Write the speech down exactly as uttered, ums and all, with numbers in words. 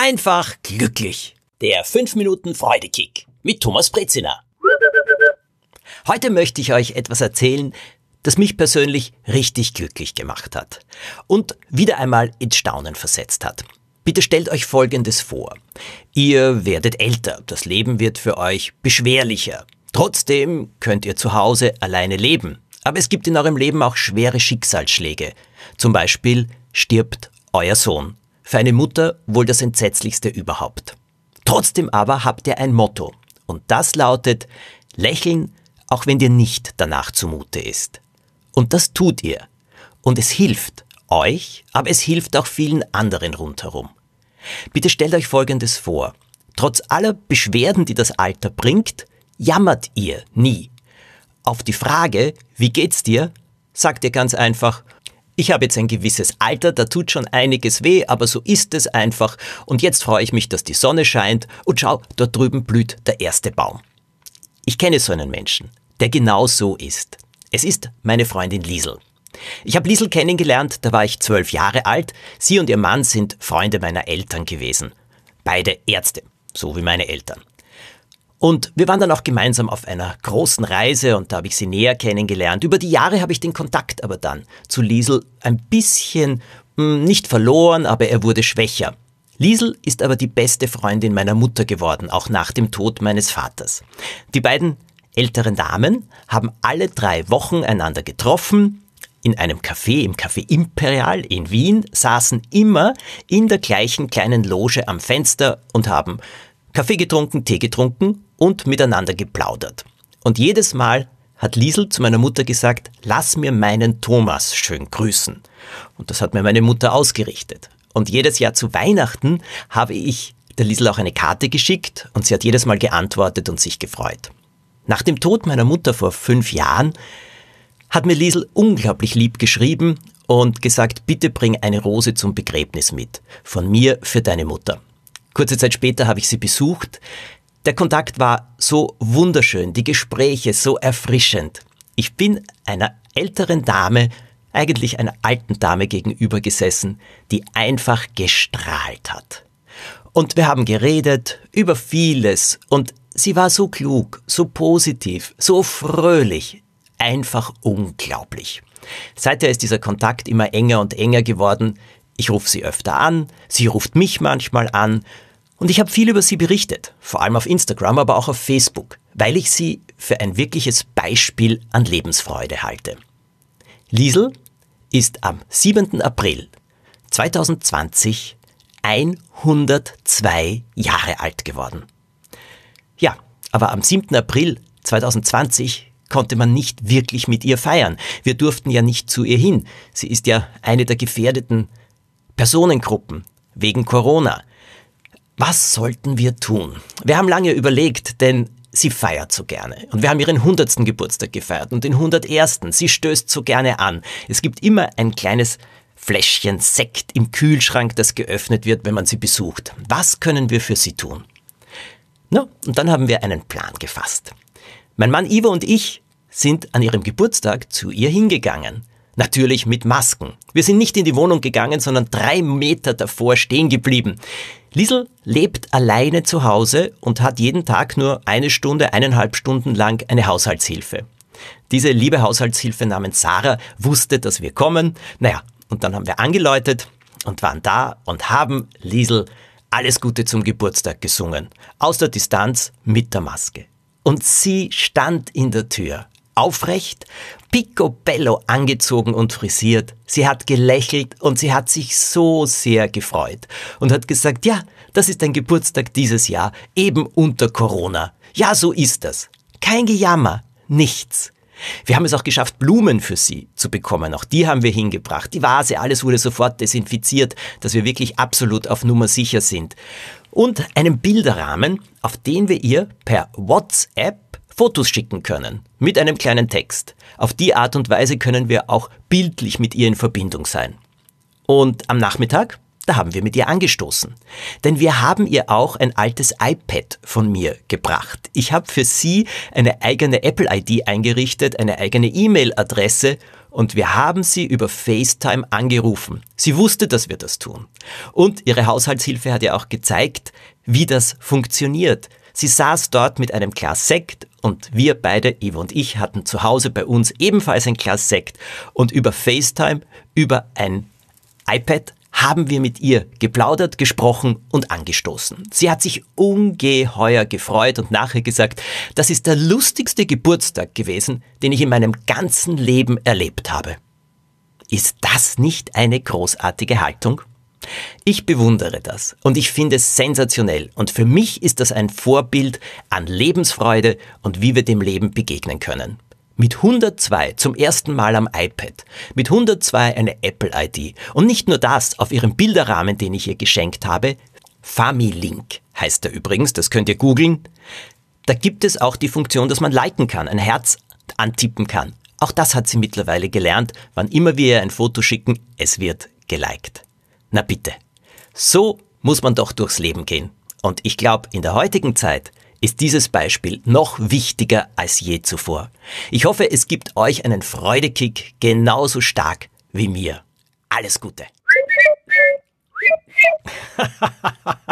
Einfach glücklich. Der fünf Minuten Freudekick mit Thomas Brezina. Heute möchte ich euch etwas erzählen, das mich persönlich richtig glücklich gemacht hat und wieder einmal ins Staunen versetzt hat. Bitte stellt euch Folgendes vor. Ihr werdet älter, das Leben wird für euch beschwerlicher. Trotzdem könnt ihr zu Hause alleine leben. Aber es gibt in eurem Leben auch schwere Schicksalsschläge. Zum Beispiel stirbt euer Sohn. Für eine Mutter wohl das Entsetzlichste überhaupt. Trotzdem aber habt ihr ein Motto. Und das lautet, lächeln, auch wenn dir nicht danach zumute ist. Und das tut ihr. Und es hilft euch, aber es hilft auch vielen anderen rundherum. Bitte stellt euch Folgendes vor. Trotz aller Beschwerden, die das Alter bringt, jammert ihr nie. Auf die Frage, wie geht's dir, sagt ihr ganz einfach, ich habe jetzt ein gewisses Alter, da tut schon einiges weh, aber so ist es einfach. Und jetzt freue ich mich, dass die Sonne scheint und schau, dort drüben blüht der erste Baum. Ich kenne so einen Menschen, der genau so ist. Es ist meine Freundin Liesl. Ich habe Liesl kennengelernt, da war ich zwölf Jahre alt. Sie und ihr Mann sind Freunde meiner Eltern gewesen. Beide Ärzte, so wie meine Eltern. Und wir waren dann auch gemeinsam auf einer großen Reise und da habe ich sie näher kennengelernt. Über die Jahre habe ich den Kontakt aber dann zu Liesl ein bisschen mh, nicht verloren, aber er wurde schwächer. Liesl ist aber die beste Freundin meiner Mutter geworden, auch nach dem Tod meines Vaters. Die beiden älteren Damen haben alle drei Wochen einander getroffen. In einem Café, im Café Imperial in Wien, saßen immer in der gleichen kleinen Loge am Fenster und haben Kaffee getrunken, Tee getrunken und miteinander geplaudert. Und jedes Mal hat Liesl zu meiner Mutter gesagt, lass mir meinen Thomas schön grüßen. Und das hat mir meine Mutter ausgerichtet. Und jedes Jahr zu Weihnachten habe ich der Liesl auch eine Karte geschickt und sie hat jedes Mal geantwortet und sich gefreut. Nach dem Tod meiner Mutter vor fünf Jahren hat mir Liesl unglaublich lieb geschrieben und gesagt, bitte bring eine Rose zum Begräbnis mit. Von mir für deine Mutter. Kurze Zeit später habe ich sie besucht. Der Kontakt war so wunderschön, die Gespräche so erfrischend. Ich bin einer älteren Dame, eigentlich einer alten Dame gegenüber gesessen, die einfach gestrahlt hat. Und wir haben geredet über vieles und sie war so klug, so positiv, so fröhlich, einfach unglaublich. Seither ist dieser Kontakt immer enger und enger geworden. Ich rufe sie öfter an, sie ruft mich manchmal an und ich habe viel über sie berichtet, vor allem auf Instagram, aber auch auf Facebook, weil ich sie für ein wirkliches Beispiel an Lebensfreude halte. Liesl ist am siebenten April zweitausendzwanzig hundertzwei Jahre alt geworden. Ja, aber am siebten April zweitausendzwanzig konnte man nicht wirklich mit ihr feiern. Wir durften ja nicht zu ihr hin. Sie ist ja eine der gefährdeten Personengruppen wegen Corona. Was sollten wir tun? Wir haben lange überlegt, denn sie feiert so gerne. Und wir haben ihren hundertsten Geburtstag gefeiert und den hundertersten. Sie stößt so gerne an. Es gibt immer ein kleines Fläschchen Sekt im Kühlschrank, das geöffnet wird, wenn man sie besucht. Was können wir für sie tun? Na, und dann haben wir einen Plan gefasst. Mein Mann Ivo und ich sind an ihrem Geburtstag zu ihr hingegangen. Natürlich mit Masken. Wir sind nicht in die Wohnung gegangen, sondern drei Meter davor stehen geblieben. Liesl lebt alleine zu Hause und hat jeden Tag nur eine Stunde, eineinhalb Stunden lang eine Haushaltshilfe. Diese liebe Haushaltshilfe namens Sarah wusste, dass wir kommen. Naja, und dann haben wir angeläutet und waren da und haben Liesl alles Gute zum Geburtstag gesungen. Aus der Distanz mit der Maske. Und sie stand in der Tür. Aufrecht, picobello angezogen und frisiert. Sie hat gelächelt und sie hat sich so sehr gefreut und hat gesagt, ja, das ist ein Geburtstag dieses Jahr, eben unter Corona. Ja, so ist das. Kein Gejammer, nichts. Wir haben es auch geschafft, Blumen für sie zu bekommen. Auch die haben wir hingebracht. Die Vase, alles wurde sofort desinfiziert, dass wir wirklich absolut auf Nummer sicher sind. Und einen Bilderrahmen, auf den wir ihr per WhatsApp Fotos schicken können, mit einem kleinen Text. Auf die Art und Weise können wir auch bildlich mit ihr in Verbindung sein. Und am Nachmittag, da haben wir mit ihr angestoßen. Denn wir haben ihr auch ein altes iPad von mir gebracht. Ich habe für sie eine eigene Apple-I D eingerichtet, eine eigene E-Mail-Adresse und wir haben sie über FaceTime angerufen. Sie wusste, dass wir das tun. Und ihre Haushaltshilfe hat ja auch gezeigt, wie das funktioniert. Sie saß dort mit einem Glas Sekt und wir beide, Ivo und ich, hatten zu Hause bei uns ebenfalls ein Glas Sekt und über FaceTime, über ein iPad, haben wir mit ihr geplaudert, gesprochen und angestoßen. Sie hat sich ungeheuer gefreut und nachher gesagt, das ist der lustigste Geburtstag gewesen, den ich in meinem ganzen Leben erlebt habe. Ist das nicht eine großartige Haltung? Ich bewundere das und ich finde es sensationell und für mich ist das ein Vorbild an Lebensfreude und wie wir dem Leben begegnen können. Mit hundertzwei zum ersten Mal am iPad, mit hundertzwei eine Apple I D und nicht nur das, auf ihrem Bilderrahmen, den ich ihr geschenkt habe, Familink heißt er übrigens, das könnt ihr googeln, da gibt es auch die Funktion, dass man liken kann, ein Herz antippen kann. Auch das hat sie mittlerweile gelernt, wann immer wir ihr ein Foto schicken, es wird geliked. Na bitte, so muss man doch durchs Leben gehen. Und ich glaube, in der heutigen Zeit ist dieses Beispiel noch wichtiger als je zuvor. Ich hoffe, es gibt euch einen Freudekick genauso stark wie mir. Alles Gute!